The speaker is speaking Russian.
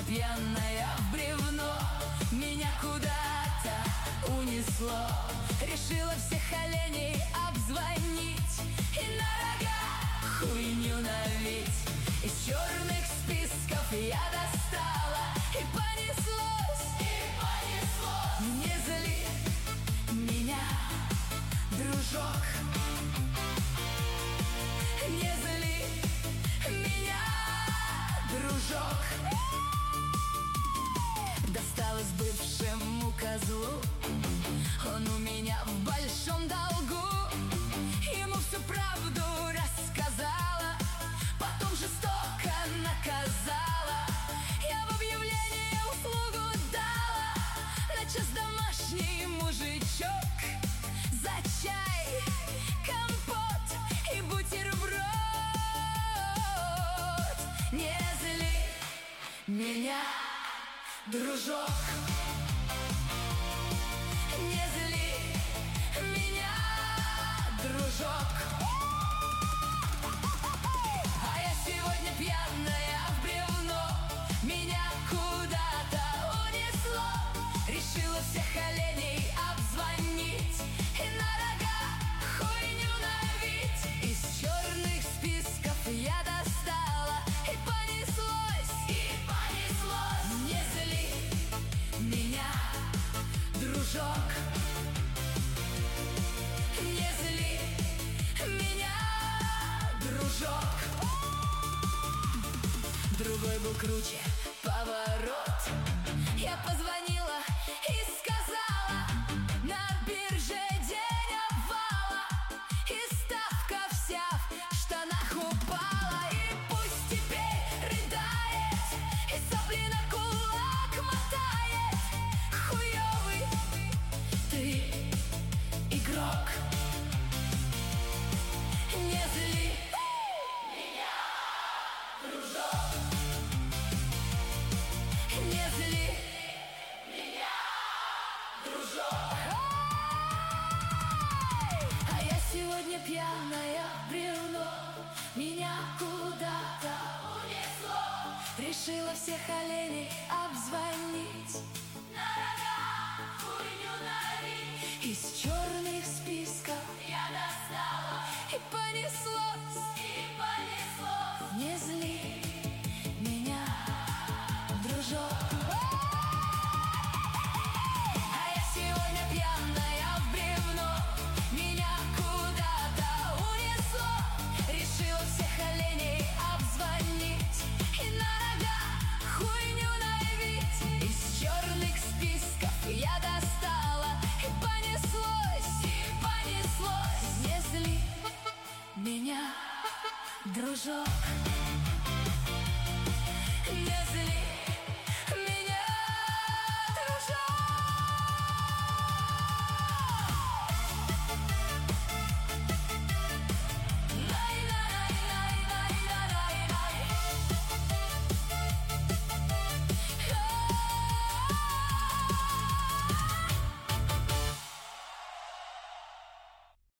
пьяная в бревно, меня куда-то унесло. Решила всех оленей обзвонить и на рога хуйню налить. Из черных списков я достала, и понеслось, Не зли меня, дружок, не зли меня, дружок. Досталось бывшему козлу, он у меня в большом долгу. Ему всю правду рассказала, потом жестоко наказала. Я в объявлении услугу дала на час домашний мужичок. За чай, компот и бутерброд. Не зли меня, дружок, не зли меня, дружок. А я сегодня пьяная в бревно, меня куда-то унесло. Решила всех оленей обзвонить и на рога хуйню налить. Из черных списков я достала, и понеслось, Не зли меня, дружок, не зли меня, дружок. Другой был круче поворот. Я позвонила и сказала: на бирже день обвала, и ставка вся в штанах упала. И пусть теперь рыдает, и сопли на кулак мотает. Хуёвый ты игрок, не зли меня, дружок, не зли меня, дружок. А я сегодня пьяная в бревно, меня куда-то унесло. Решила всех оленей обзвонить, на рога хуйню налить. Из черных списков я достала, и понеслось, Не зли меня, дружок. А я сегодня пьяная в бревно, меня куда-то унесло. Решила всех оленей обзвонить и на рога хуйню налить. Из черных списков я достала, и понеслось, Не зли меня, дружок.